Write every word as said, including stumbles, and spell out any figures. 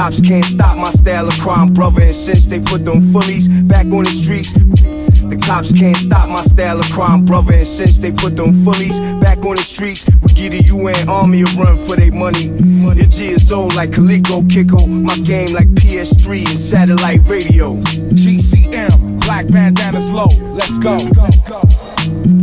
cops can't stop my style of crime, brother. And since they put them fullies back on the streets, the cops can't stop my style of crime, brother. And since they put them fullies back on the streets, we give the U N Army a run for their money. Your G is old like Coleco Kiko, my game like P S three and satellite radio. G C M, black bandanas low, let's go. Let's go.